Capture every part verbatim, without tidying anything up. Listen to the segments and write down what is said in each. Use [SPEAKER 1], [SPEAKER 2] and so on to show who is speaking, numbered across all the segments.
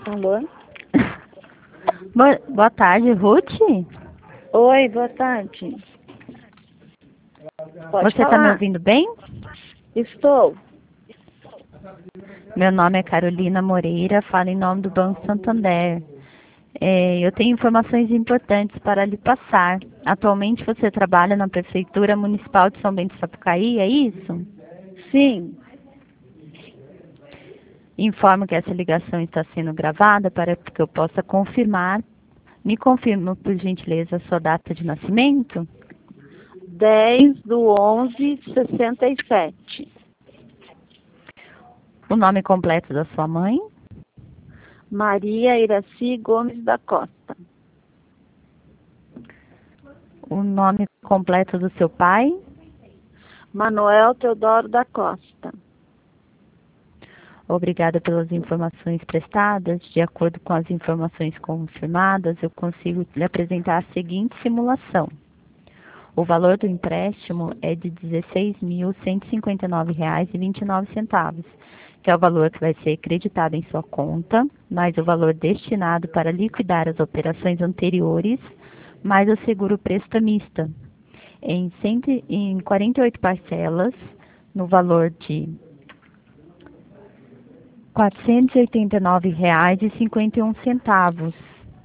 [SPEAKER 1] Alô?
[SPEAKER 2] Boa, boa tarde, Ruth.
[SPEAKER 1] Oi, boa tarde. Pode
[SPEAKER 2] Você está me
[SPEAKER 1] falar?
[SPEAKER 2] ouvindo bem?
[SPEAKER 1] Estou.
[SPEAKER 2] Meu nome é Carolina Moreira, falo em nome do Banco Santander. É, eu tenho informações importantes para lhe passar. Atualmente você trabalha na Prefeitura Municipal de São Bento do Sapucaí, é isso?
[SPEAKER 1] Sim.
[SPEAKER 2] Informo que essa ligação está sendo gravada para que eu possa confirmar. Me confirma, por gentileza, a sua data de nascimento?
[SPEAKER 1] dez do onze, sessenta e sete.
[SPEAKER 2] O nome completo da sua mãe?
[SPEAKER 1] Maria Iraci Gomes da Costa.
[SPEAKER 2] O nome completo do seu pai?
[SPEAKER 1] Manuel Teodoro da Costa.
[SPEAKER 2] Obrigada pelas informações prestadas. De acordo com as informações confirmadas, eu consigo lhe apresentar a seguinte simulação. O valor do empréstimo é de dezesseis mil cento e cinquenta e nove reais e vinte e nove centavos, que é o valor que vai ser creditado em sua conta, mais o valor destinado para liquidar as operações anteriores, mais o seguro prestamista, em, cento, em quarenta e oito parcelas, no valor de quatrocentos e oitenta e nove reais e cinquenta e um centavos.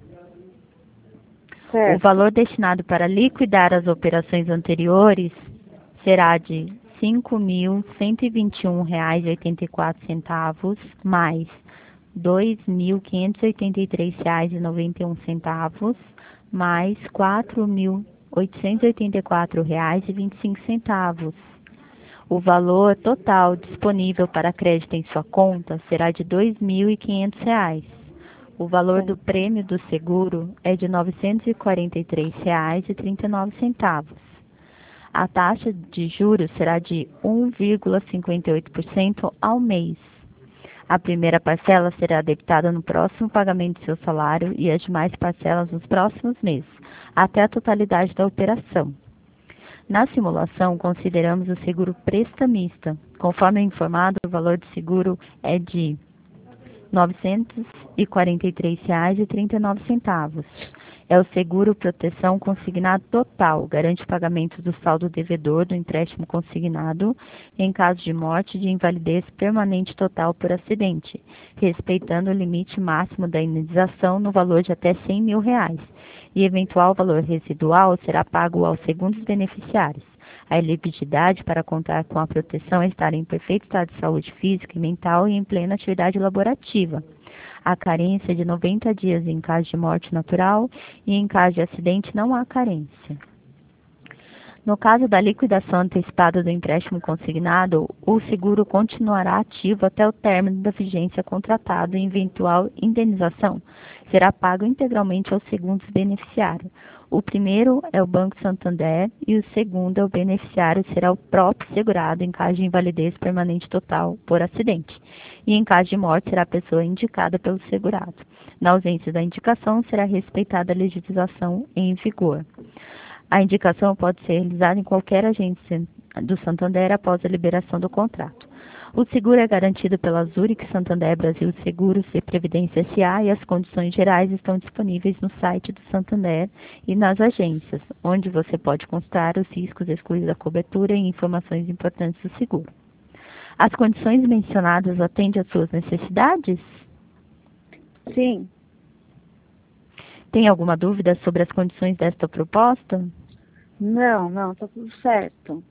[SPEAKER 1] Certo.
[SPEAKER 2] O valor destinado para liquidar as operações anteriores será de cinco mil cento e vinte e um reais e oitenta e quatro centavos, mais dois mil quinhentos e oitenta e três reais e noventa e um centavos, mais quatro mil oitocentos e oitenta e quatro reais e vinte e cinco centavos. O valor total disponível para crédito em sua conta será de dois mil e quinhentos reais. O valor do prêmio do seguro é de novecentos e quarenta e três reais e trinta e nove centavos. A taxa de juros será de um vírgula cinquenta e oito por cento ao mês. A primeira parcela será debitada no próximo pagamento do seu salário e as demais parcelas nos próximos meses, até a totalidade da operação. Na simulação, consideramos o seguro prestamista. Conforme informado, o valor do seguro é de novecentos e quarenta e três reais e trinta e nove centavos. É o seguro proteção consignado total, garante o pagamento do saldo devedor do empréstimo consignado em caso de morte e de invalidez permanente total por acidente, respeitando o limite máximo da indenização no valor de até cem mil reais, e eventual valor residual será pago aos segundos beneficiários. A elegibilidade para contar com a proteção é estar em perfeito estado de saúde física e mental e em plena atividade laborativa. A carência é de noventa dias em caso de morte natural e em caso de acidente não há carência. No caso da liquidação antecipada do empréstimo consignado, o seguro continuará ativo até o término da vigência contratada e eventual indenização será pago integralmente aos segundos beneficiários. O primeiro é o Banco Santander e o segundo é o beneficiário será o próprio segurado em caso de invalidez permanente total por acidente. E em caso de morte será a pessoa indicada pelo segurado. Na ausência da indicação, será respeitada a legislação em vigor. A indicação pode ser realizada em qualquer agência do Santander após a liberação do contrato. O seguro é garantido pela Zurich Santander Brasil Seguros e Previdência S A e as condições gerais estão disponíveis no site do Santander e nas agências, onde você pode consultar os riscos excluídos da cobertura e informações importantes do seguro. As condições mencionadas atendem às suas necessidades?
[SPEAKER 1] Sim.
[SPEAKER 2] Tem alguma dúvida sobre as condições desta proposta?
[SPEAKER 1] Não, não, tá tudo certo.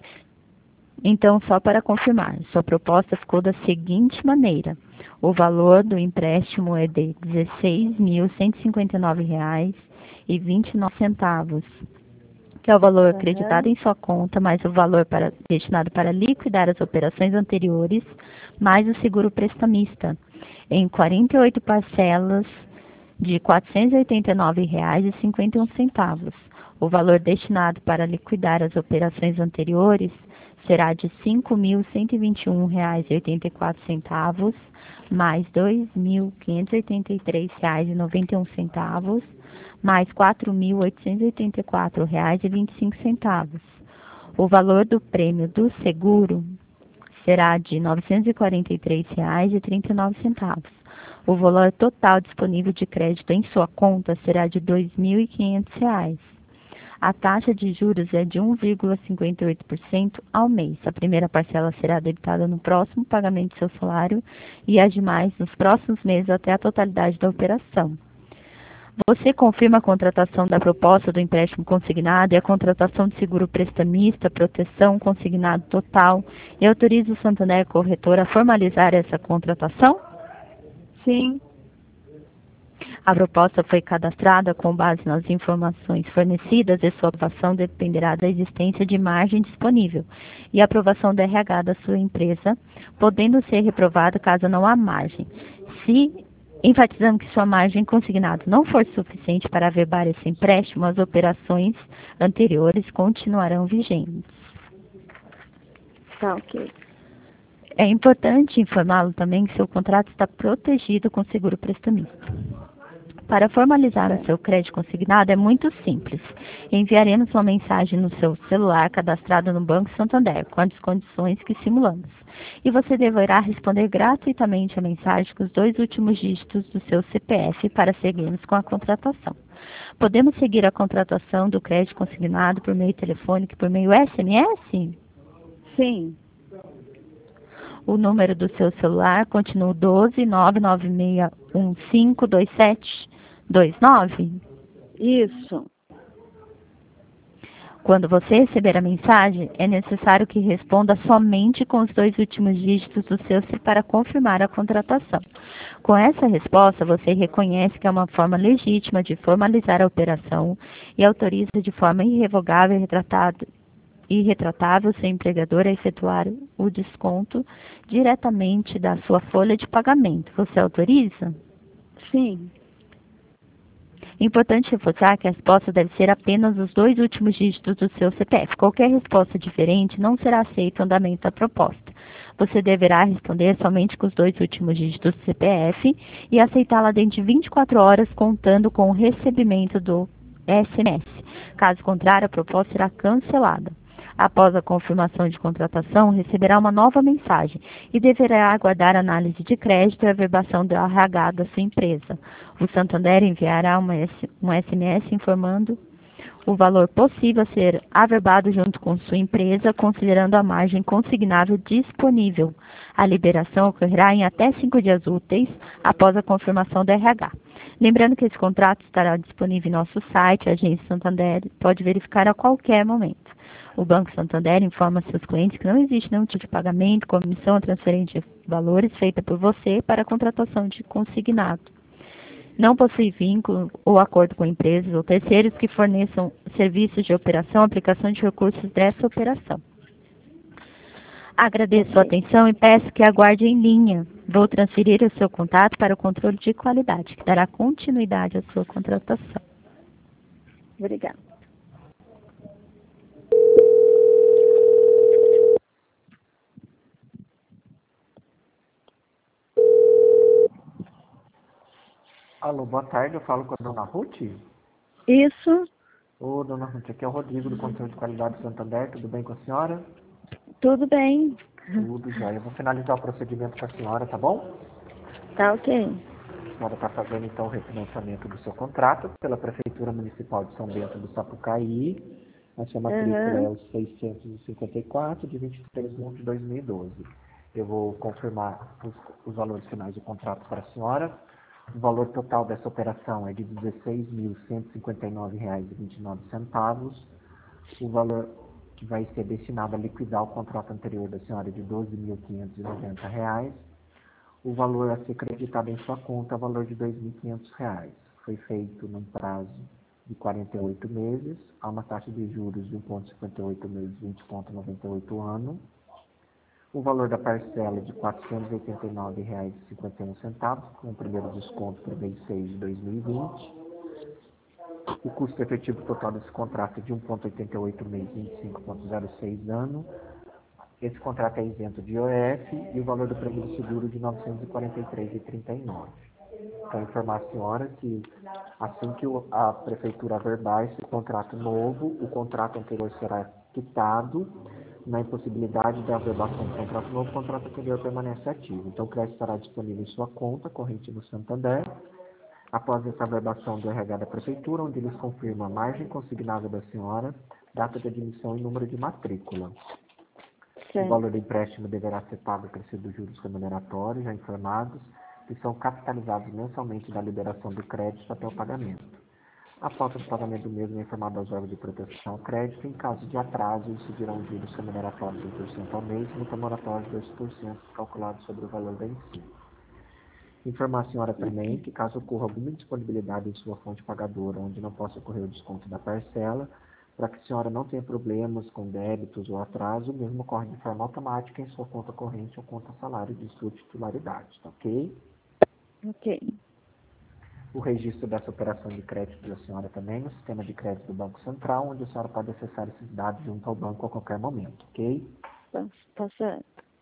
[SPEAKER 2] Então, só para confirmar, sua proposta ficou da seguinte maneira. O valor do empréstimo é de dezesseis mil cento e cinquenta e nove reais e vinte e nove centavos, que é o valor
[SPEAKER 1] Uhum.
[SPEAKER 2] acreditado em sua conta, mais o valor para, destinado para liquidar as operações anteriores, mais o seguro prestamista, em quarenta e oito parcelas de quatrocentos e oitenta e nove reais e cinquenta e um centavos. O valor destinado para liquidar as operações anteriores será de cinco mil cento e vinte e um reais e oitenta e quatro centavos, mais dois mil quinhentos e oitenta e três reais e noventa e um centavos, mais quatro mil oitocentos e oitenta e quatro reais e vinte e cinco centavos. O valor do prêmio do seguro será de novecentos e quarenta e três reais e trinta e nove centavos. O valor total disponível de crédito em sua conta será de dois mil e quinhentos reais. A taxa de juros é de um vírgula cinquenta e oito por cento ao mês. A primeira parcela será debitada no próximo pagamento do seu salário e as demais nos próximos meses até a totalidade da operação. Você confirma a contratação da proposta do empréstimo consignado e a contratação de seguro prestamista, proteção, consignado total e autoriza o Santander Corretora a formalizar essa contratação?
[SPEAKER 1] Sim.
[SPEAKER 2] A proposta foi cadastrada com base nas informações fornecidas e sua aprovação dependerá da existência de margem disponível e a aprovação do R H da sua empresa, podendo ser reprovada caso não há margem. Se enfatizando que sua margem consignada não for suficiente para averbar esse empréstimo, as operações anteriores continuarão vigentes.
[SPEAKER 1] Tá, ok.
[SPEAKER 2] É importante informá-lo também que seu contrato está protegido com seguro prestamista. Para formalizar o seu crédito consignado é muito simples. Enviaremos uma mensagem no seu celular cadastrado no Banco Santander, com as condições que simulamos. E você deverá responder gratuitamente a mensagem com os dois últimos dígitos do seu C P F para seguirmos com a contratação. Podemos seguir a contratação do crédito consignado por meio telefônico e por meio S M S?
[SPEAKER 1] Sim.
[SPEAKER 2] O número do seu celular continua doze nove nove seis um cinco dois sete dois nove?
[SPEAKER 1] Isso.
[SPEAKER 2] Quando você receber a mensagem, é necessário que responda somente com os dois últimos dígitos do seu C I P para confirmar a contratação. Com essa resposta, você reconhece que é uma forma legítima de formalizar a operação e autoriza de forma irrevogável e retratada e retratável seu empregador a efetuar o desconto diretamente da sua folha de pagamento. Você autoriza?
[SPEAKER 1] Sim.
[SPEAKER 2] Importante reforçar que a resposta deve ser apenas os dois últimos dígitos do seu C P F. Qualquer resposta diferente não será aceita no andamento da proposta. Você deverá responder somente com os dois últimos dígitos do C P F e aceitá-la dentro de vinte e quatro horas, contando com o recebimento do S M S. Caso contrário, a proposta será cancelada. Após a confirmação de contratação, receberá uma nova mensagem e deverá aguardar análise de crédito e averbação do R H da sua empresa. O Santander enviará uma um S M S informando o valor possível a ser averbado junto com sua empresa, considerando a margem consignável disponível. A liberação ocorrerá em até cinco dias úteis após a confirmação do R H. Lembrando que esse contrato estará disponível em nosso site, a Agência Santander pode verificar a qualquer momento. O Banco Santander informa seus clientes que não existe nenhum tipo de pagamento, comissão ou transferência de valores feita por você para a contratação de consignado. Não possui vínculo ou acordo com empresas ou terceiros que forneçam serviços de operação, aplicação de recursos dessa operação. Agradeço sua atenção e peço que aguarde em linha. Vou transferir o seu contato para o controle de qualidade, que dará continuidade à sua contratação.
[SPEAKER 1] Obrigada.
[SPEAKER 3] Alô, boa tarde, eu falo com a dona Ruth.
[SPEAKER 1] Isso.
[SPEAKER 3] Ô, dona Ruth, aqui é o Rodrigo do Controle de Qualidade do Santander, tudo bem com a senhora?
[SPEAKER 1] Tudo bem.
[SPEAKER 3] Tudo já. Eu vou finalizar o procedimento com a senhora, tá bom?
[SPEAKER 1] Tá, ok.
[SPEAKER 3] A senhora está fazendo então o refinanciamento do seu contrato pela Prefeitura Municipal de São Bento do Sapucaí. A sua matrícula
[SPEAKER 1] Uhum.
[SPEAKER 3] é o seiscentos e cinquenta e quatro de vinte e três de dois mil e doze. Eu vou confirmar os, os valores finais do contrato para a senhora. O valor total dessa operação é de dezesseis mil cento e cinquenta e nove reais e vinte e nove centavos. O valor que vai ser destinado a liquidar o contrato anterior da senhora é de doze mil quinhentos e noventa reais. O valor a ser creditado em sua conta é o valor de dois mil e quinhentos reais. Foi feito num prazo de quarenta e oito meses, a uma taxa de juros de um vírgula cinquenta e oito meses, vinte vírgula noventa e oito ano. O valor da parcela é de quatrocentos e oitenta e nove reais e cinquenta e um centavos, com o primeiro desconto para o mês seis de dois mil e vinte. O custo efetivo total desse contrato é de um vírgula oitenta e oito mês, vinte e cinco vírgula zero seis ano. Esse contrato é isento de I O F e o valor do prêmio de seguro de novecentos e quarenta e três reais e trinta e nove centavos. Então, informar a senhora que assim que a prefeitura averbar esse contrato novo, o contrato anterior será quitado, Na impossibilidade da averbação do contrato novo, o contrato anterior permanece ativo. Então, o crédito estará disponível em sua conta corrente no Santander, após essa averbação do R H da Prefeitura, onde eles confirmam a margem consignada da senhora, data de admissão e número de matrícula.
[SPEAKER 1] Certo.
[SPEAKER 3] O valor do empréstimo deverá ser pago acrescido dos juros remuneratórios, já informados, que são capitalizados mensalmente da liberação do crédito até o pagamento. A falta de pagamento do mesmo é informada aos órgãos de proteção ao crédito. Em caso de atraso, incidirão juros remuneratórios de um por cento ao mês, multa moratória de dois por cento calculado sobre o valor vencido. Informar a senhora também que, caso ocorra alguma indisponibilidade em sua fonte pagadora, onde não possa ocorrer o desconto da parcela, para que a senhora não tenha problemas com débitos ou atraso, o mesmo ocorre de forma automática em sua conta corrente ou conta salário de sua titularidade, tá ok?
[SPEAKER 1] Ok.
[SPEAKER 3] O registro dessa operação de crédito da senhora também no sistema de crédito do Banco Central, onde a senhora pode acessar esses dados junto ao banco a qualquer momento, ok?
[SPEAKER 1] Tá, tá certo.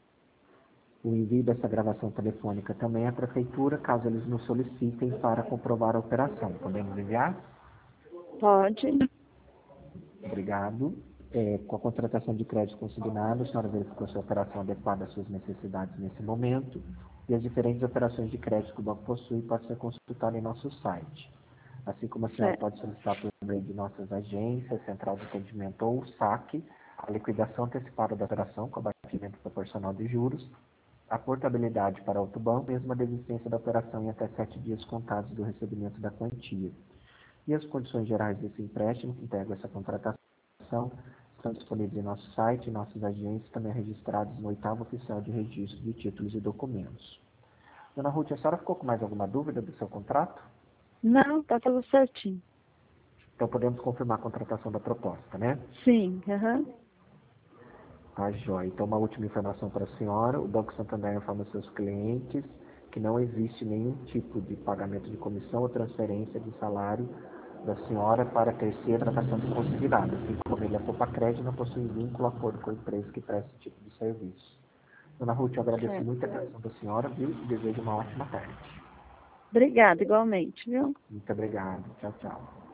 [SPEAKER 3] O envio dessa gravação telefônica também à Prefeitura, caso eles nos solicitem para comprovar a operação. Podemos enviar?
[SPEAKER 1] Pode.
[SPEAKER 3] Obrigado. É, com a contratação de crédito consignado, a senhora verificou se a operação adequada às suas necessidades nesse momento e as diferentes operações de crédito que o banco possui pode ser consultada em nosso site. Assim como a senhora
[SPEAKER 1] Certo.
[SPEAKER 3] pode solicitar por meio de nossas agências, central de atendimento ou saque, a liquidação antecipada da operação com abatimento proporcional de juros, a portabilidade para outro banco, mesmo a desistência da operação em até sete dias contados do recebimento da quantia. E as condições gerais desse empréstimo que integram essa contratação estão disponíveis em nosso site e nossas agências, também registrados no oitavo oficial de registro de títulos e documentos. Dona Ruth, a senhora ficou com mais alguma dúvida do seu contrato?
[SPEAKER 1] Não, tá tudo certinho.
[SPEAKER 3] Então podemos confirmar a contratação da proposta, né?
[SPEAKER 1] Sim, aham.
[SPEAKER 3] Tá, joia. Então uma última informação para a senhora, o Banco Santander informa aos seus clientes que não existe nenhum tipo de pagamento de comissão ou transferência de salário da senhora para terceira tratação de consignado, assim como ele, a Copa Crédito, não possui vínculo, acordo com a empresa que presta esse tipo de serviço. Dona Ruth, eu agradeço
[SPEAKER 1] Certo.
[SPEAKER 3] muito a atenção da senhora, viu? E desejo uma ótima tarde.
[SPEAKER 1] Obrigada, igualmente, viu?
[SPEAKER 3] Muito obrigado. Tchau, tchau.